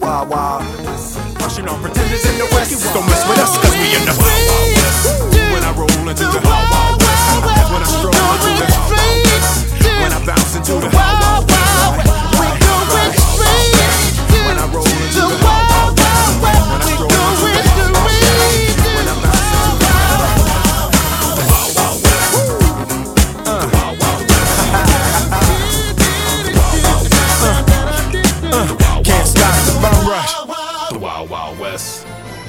Wild Wild. Pushing on pretenders in the West. Don't mess with us, cause we in the Wild Wild West. When I roll into the Wild Wild West. When I stroll into the Wild Wild West. When I bounce into the Wild Wild West. When I roll into the Wild Wild West. When I stroll into the Wild Wild West. When I bounce into the Wild Wild West. The Wild Wild West. Can't stop the bum rush. The Wild Wild West.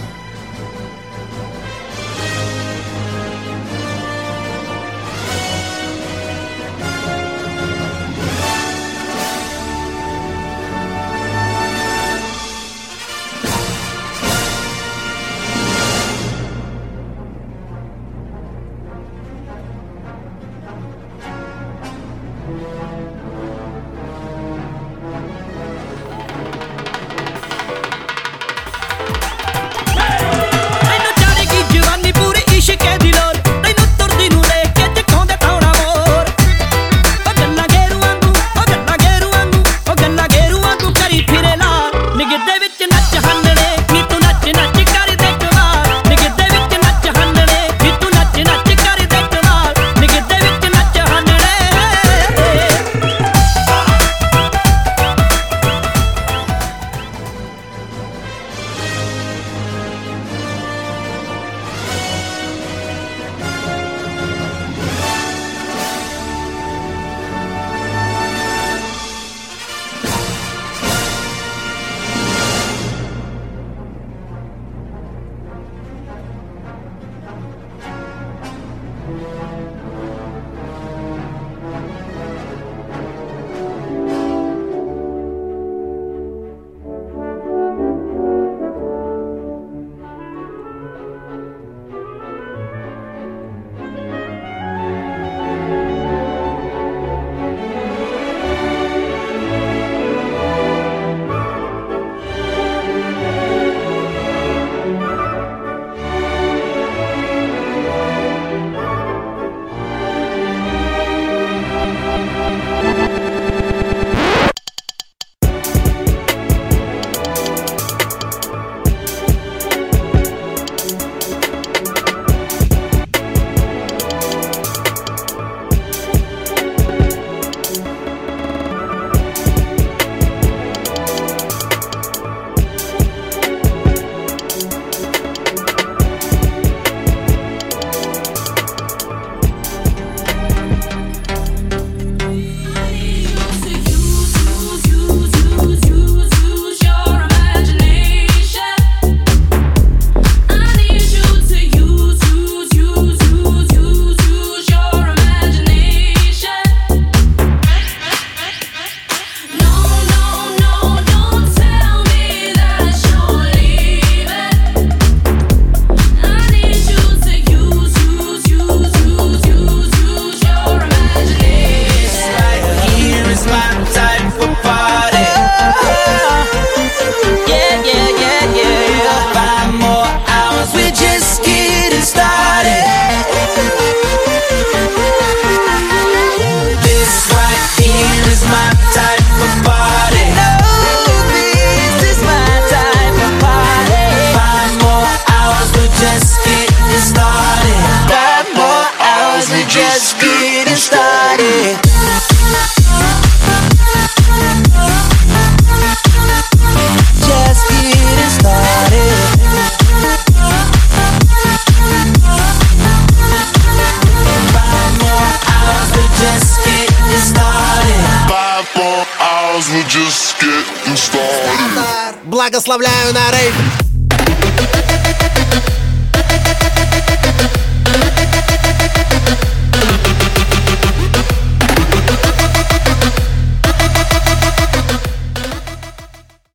Just getting started. Just getting started. 5 more hours, we're just getting started. 5 more hours, we're just getting started. Благословляю на рейв.